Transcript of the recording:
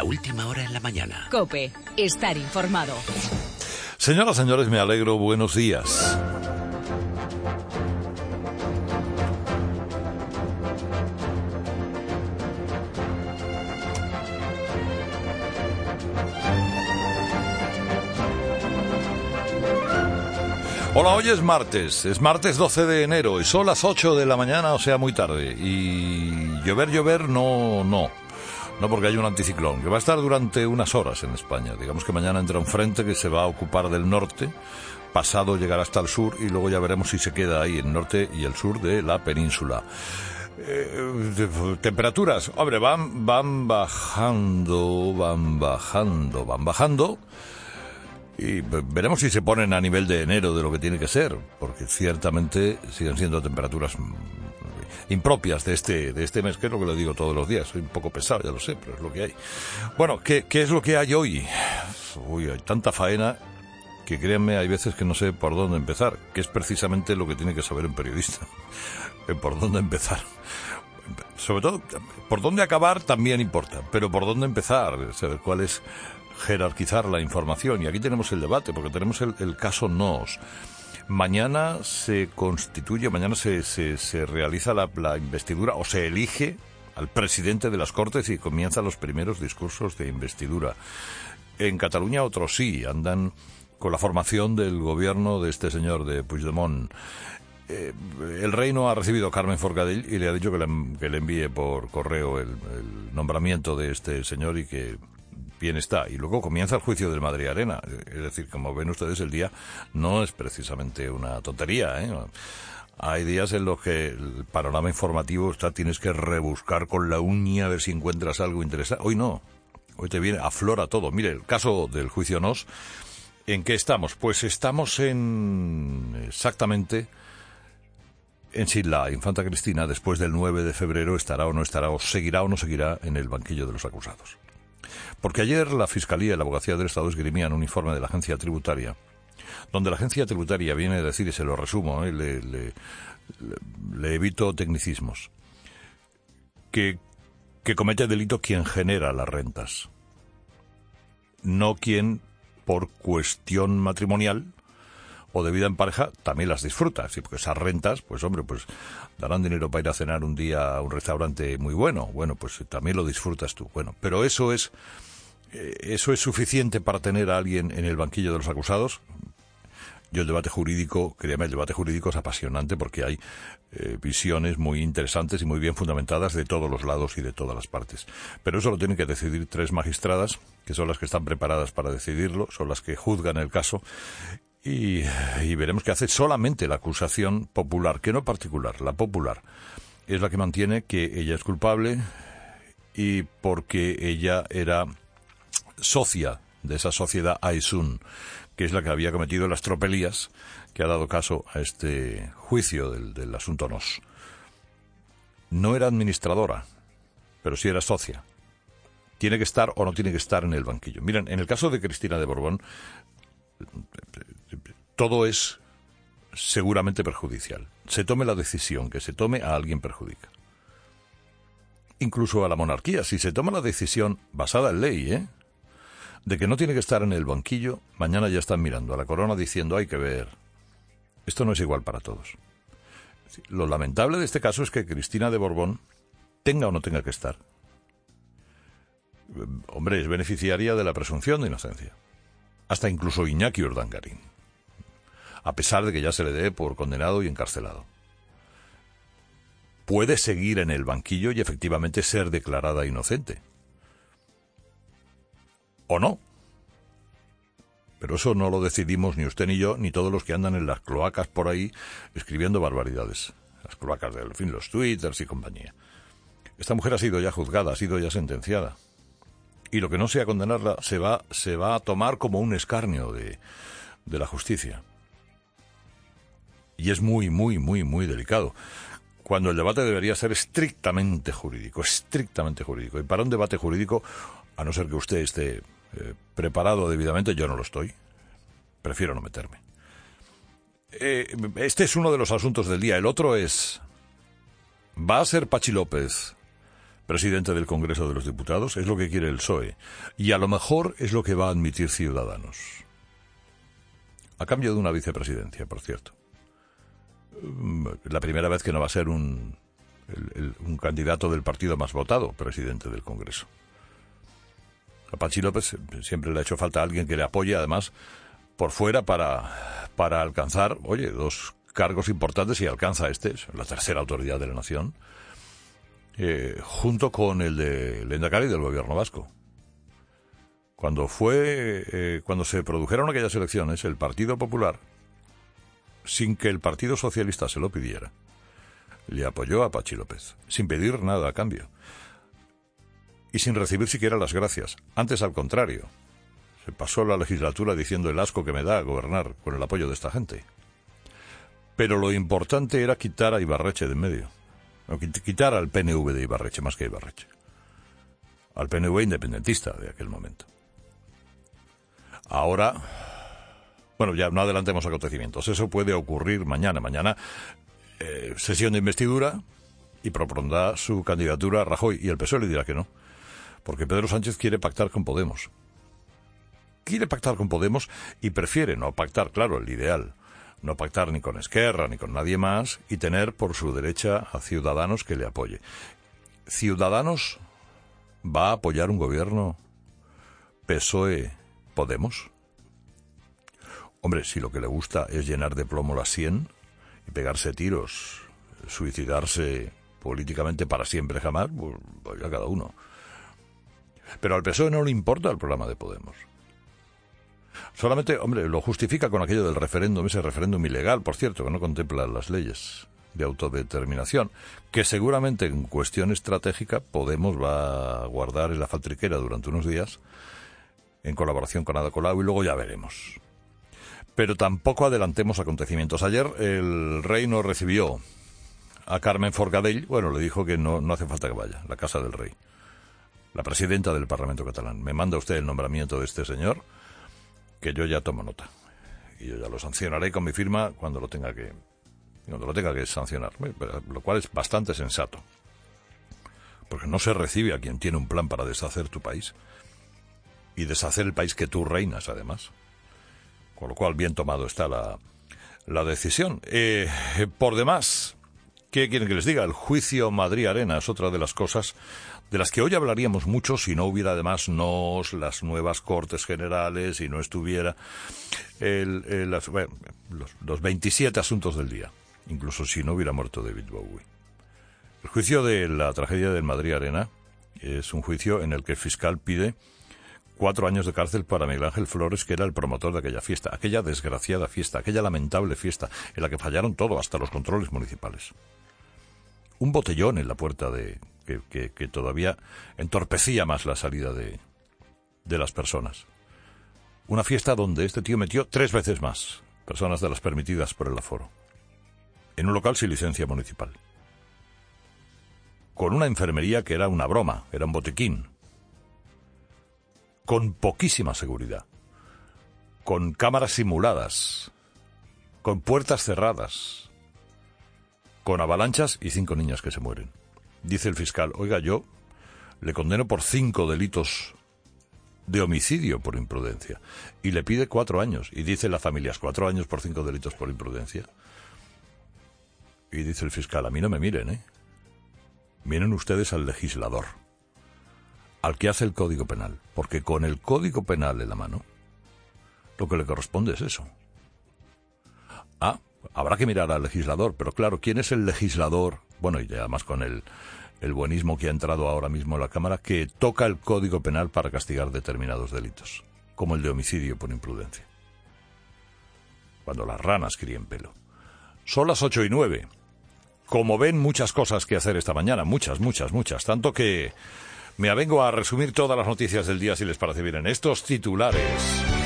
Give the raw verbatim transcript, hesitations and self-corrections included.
última hora en la mañana. COPE. Estar informado. Señoras, señores, me alegro. Buenos días. Hola, hoy es martes, es martes doce de enero y son las ocho de la mañana, o sea, muy tarde. Y llover, llover, no, no, no porque hay un anticiclón que va a estar durante unas horas en España. Digamos que mañana entra un frente que se va a ocupar del norte, pasado llegará hasta el sur y luego ya veremos si se queda ahí el norte y el sur de la península. Eh, temperaturas, hombre, van, van bajando, van bajando, van bajando. Y veremos si se ponen a nivel de enero de lo que tiene que ser, porque ciertamente siguen siendo temperaturas impropias de este de este mes, que es lo que le digo todos los días. Soy un poco pesado, ya lo sé, pero es lo que hay. Bueno, ¿qué, qué es lo que hay hoy? Uy, hay tanta faena que créanme, hay veces que no sé por dónde empezar, que es precisamente lo que tiene que saber un periodista, por dónde empezar. Sobre todo, por dónde acabar también importa, pero por dónde empezar, saber cuál es... jerarquizar la información. Y aquí tenemos el debate, porque tenemos el, el caso Nos. Mañana se constituye, mañana se, se, se realiza la, la investidura, o se elige al presidente de las Cortes y comienzan los primeros discursos de investidura. En Cataluña otros sí, andan con la formación del gobierno de este señor, de Puigdemont. Eh, el rey no ha recibido a Carmen Forcadell y le ha dicho que le, que le envíe por correo el, el nombramiento de este señor y que bien está. Y luego comienza el juicio del Madrid Arena. Es decir, como ven ustedes, el día no es precisamente una tontería, ¿eh? Hay días en los que el panorama informativo está, tienes que rebuscar con la uña a ver si encuentras algo interesante. Hoy no. Hoy te viene, aflora todo. Mire, el caso del juicio Nos, ¿en qué estamos? Pues estamos en exactamente en si la infanta Cristina, después del nueve de febrero, estará o no estará, o seguirá o no seguirá en el banquillo de los acusados. Porque ayer la Fiscalía y la Abogacía del Estado esgrimían un informe de la Agencia Tributaria, donde la Agencia Tributaria viene a decir, y se lo resumo, ¿eh? le, le, le, le evito tecnicismos, que, que comete delito quien genera las rentas, no quien, por cuestión matrimonial o de vida en pareja, también las disfruta. Sí, porque esas rentas, pues hombre, pues darán dinero para ir a cenar un día a un restaurante muy bueno. Bueno, pues también lo disfrutas tú. Bueno, pero eso es eh, eso es suficiente para tener a alguien en el banquillo de los acusados. Yo el debate jurídico, créeme, el debate jurídico es apasionante porque hay eh, visiones muy interesantes y muy bien fundamentadas de todos los lados y de todas las partes. Pero eso lo tienen que decidir tres magistradas, que son las que están preparadas para decidirlo, son las que juzgan el caso. Y, y veremos qué hace. Solamente la acusación popular, que no particular, la popular, es la que mantiene que ella es culpable y porque ella era socia de esa sociedad Aisun, que es la que había cometido las tropelías que ha dado caso a este juicio del, del asunto Nos. No era administradora, pero sí era socia. ¿Tiene que estar o no tiene que estar en el banquillo? Miren, en el caso de Cristina de Borbón, todo es seguramente perjudicial. Se tome la decisión que se tome, a alguien perjudica. Incluso a la monarquía, si se toma la decisión basada en ley, ¿eh?, de que no tiene que estar en el banquillo, mañana ya están mirando a la corona diciendo, hay que ver, esto no es igual para todos. Lo lamentable de este caso es que Cristina de Borbón tenga o no tenga que estar. Hombre, es beneficiaria de la presunción de inocencia. Hasta incluso Iñaki Urdangarín, a pesar de que ya se le dé por condenado y encarcelado. Puede seguir en el banquillo y efectivamente ser declarada inocente. O no. Pero eso no lo decidimos ni usted ni yo, ni todos los que andan en las cloacas por ahí escribiendo barbaridades. Las cloacas del fin, los twitters y compañía. Esta mujer ha sido ya juzgada, ha sido ya sentenciada. Y lo que no sea condenarla se va, se va a tomar como un escarnio de, de la justicia. Y es muy, muy, muy, muy delicado. Cuando el debate debería ser estrictamente jurídico, estrictamente jurídico. Y para un debate jurídico, a no ser que usted esté eh, preparado debidamente, yo no lo estoy. Prefiero no meterme. Eh, este es uno de los asuntos del día. El otro es, ¿va a ser Pachi López presidente del Congreso de los Diputados, es lo que quiere el P S O E, y a lo mejor es lo que va a admitir Ciudadanos. A cambio de una vicepresidencia, por cierto. La primera vez que no va a ser un, el, el, un candidato del partido más votado, presidente del Congreso. A Patxi López siempre le ha hecho falta alguien que le apoye, además, por fuera para, para alcanzar, oye, dos cargos importantes, y alcanza este, la tercera autoridad de la nación, eh, junto con el de Lehendakari del gobierno vasco. Cuando fue, eh, cuando se produjeron aquellas elecciones, el Partido Popular, sin que el Partido Socialista se lo pidiera, le apoyó a Patxi López, sin pedir nada a cambio. Y sin recibir siquiera las gracias. Antes, al contrario, se pasó la legislatura diciendo el asco que me da gobernar con el apoyo de esta gente. Pero lo importante era quitar a Ibarretxe de en medio. No, quitar al P N V de Ibarretxe, más que a Ibarretxe. Al P N V independentista de aquel momento. Ahora, bueno, ya no adelantemos acontecimientos. Eso puede ocurrir mañana. Mañana, eh, sesión de investidura, y propondrá su candidatura a Rajoy. Y el P S O E le dirá que no. Porque Pedro Sánchez quiere pactar con Podemos. Quiere pactar con Podemos y prefiere no pactar, claro, el ideal. No pactar ni con Esquerra ni con nadie más, y tener por su derecha a Ciudadanos que le apoye. ¿Ciudadanos va a apoyar un gobierno P S O E-Podemos? Hombre, si lo que le gusta es llenar de plomo la sien y pegarse tiros, suicidarse políticamente para siempre jamás, pues vaya cada uno. Pero al P S O E no le importa el programa de Podemos. Solamente, hombre, lo justifica con aquello del referéndum, ese referéndum ilegal, por cierto, que no contempla las leyes de autodeterminación, que seguramente en cuestión estratégica Podemos va a guardar en la faltriquera durante unos días, en colaboración con Ada Colau, y luego ya veremos. Pero tampoco adelantemos acontecimientos. Ayer el rey no recibió a Carmen Forcadell, bueno, le dijo que no, no hace falta que vaya, la casa del rey, la presidenta del Parlamento catalán. Me manda usted el nombramiento de este señor, que yo ya tomo nota, y yo ya lo sancionaré con mi firma cuando lo tenga que cuando lo tenga que sancionar, lo cual es bastante sensato, porque no se recibe a quien tiene un plan para deshacer tu país y deshacer el país que tú reinas, además, con lo cual bien tomado está la, la decisión. Eh, por demás, ¿qué quieren que les diga? El juicio Madrid-Arena es otra de las cosas de las que hoy hablaríamos mucho si no hubiera además nos, las nuevas Cortes Generales, y no estuviera el, el, las, bueno, los, los veintisiete asuntos del día, incluso si no hubiera muerto David Bowie. El juicio de la tragedia del Madrid-Arena es un juicio en el que el fiscal pide cuatro años de cárcel para Miguel Ángel Flores, que era el promotor de aquella fiesta, aquella desgraciada fiesta, aquella lamentable fiesta en la que fallaron todo, hasta los controles municipales. Un botellón en la puerta de... Que, que, que todavía entorpecía más la salida de, de las personas. Una fiesta donde este tío metió tres veces más personas de las permitidas por el aforo. En un local sin licencia municipal. Con una enfermería que era una broma, era un botiquín. Con poquísima seguridad. Con cámaras simuladas. Con puertas cerradas. Con avalanchas y cinco niñas que se mueren. Dice el fiscal, oiga, yo le condeno por cinco delitos de homicidio por imprudencia, y le pide cuatro años. Y dice la familia, cuatro años por cinco delitos por imprudencia. Y dice el fiscal, a mí no me miren, ¿eh? Miren ustedes al legislador, al que hace el Código Penal, porque con el Código Penal en la mano, lo que le corresponde es eso. Ah, habrá que mirar al legislador, pero claro, ¿quién es el legislador? Bueno, y además con el, el buenismo que ha entrado ahora mismo en la Cámara, que toca el Código Penal para castigar determinados delitos, como el de homicidio por imprudencia. Cuando las ranas críen pelo. Son las ocho y nueve. Como ven, muchas cosas que hacer esta mañana, muchas, muchas, muchas. Tanto que me avengo a resumir todas las noticias del día, si les parece bien, en estos titulares.